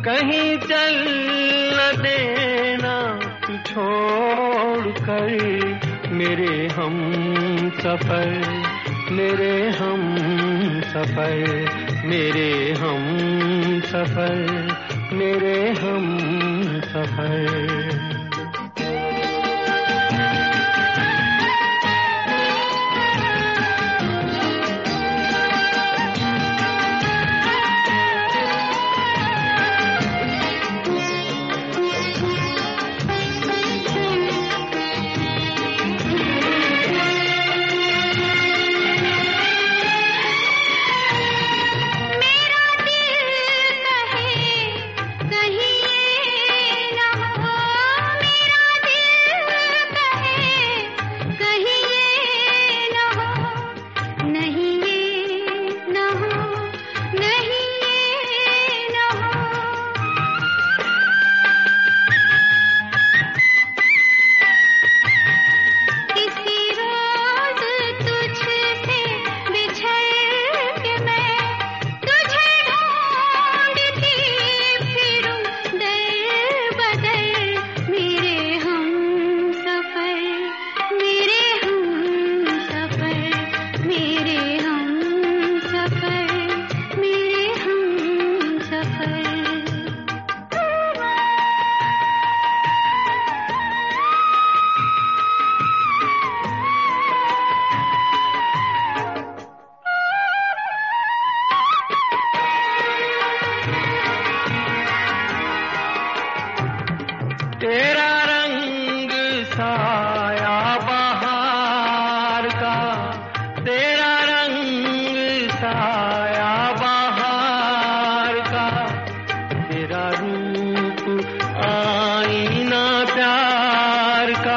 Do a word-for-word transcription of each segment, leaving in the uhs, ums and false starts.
कहीं चल न देना तू छोड़ कर मेरे हम सफर, मेरे हम सफर, मेरे हम सफर, मेरे हम सफर। तेरा रंग साया बहार का, तेरा रंग साया बहार का, तेरा रूप आईना प्यार का।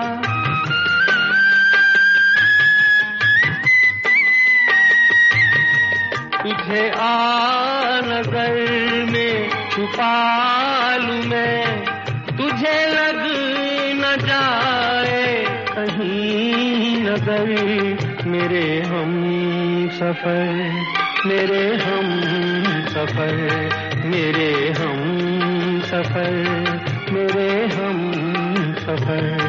तुझे आ नजर में छुपा लूं मैं, तुझे लग न जाए कहीं नजर, मेरे हम सफर, मेरे हम सफर, मेरे हम सफर, मेरे हम सफर।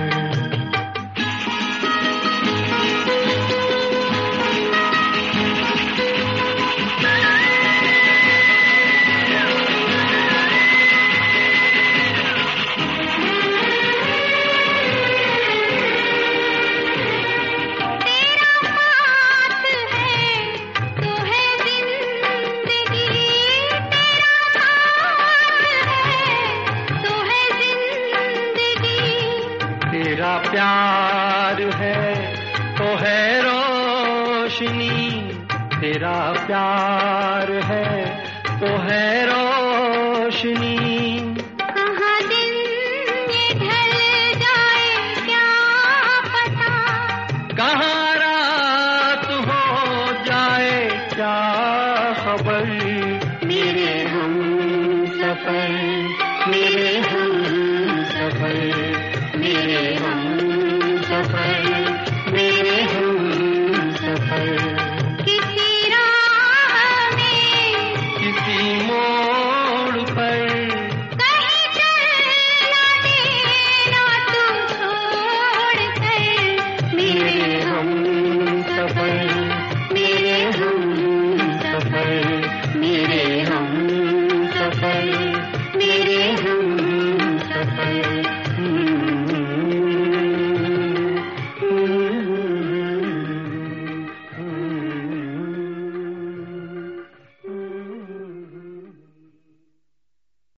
तेरा प्यार है तो है रोशनी, तेरा प्यार है तो है रोशनी। कहाँ दिन ये ढल जाए क्या पता, कहाँ रात हो जाए क्या खबर, मेरे हम सफर, मेरे हम सफर, मेरे हम सफर, मेरे हम सफर। किसी राह में, किसी मोड़ पर, कहीं चल न देना तू छोड़ कर, मेरे हम सफर, मेरे हम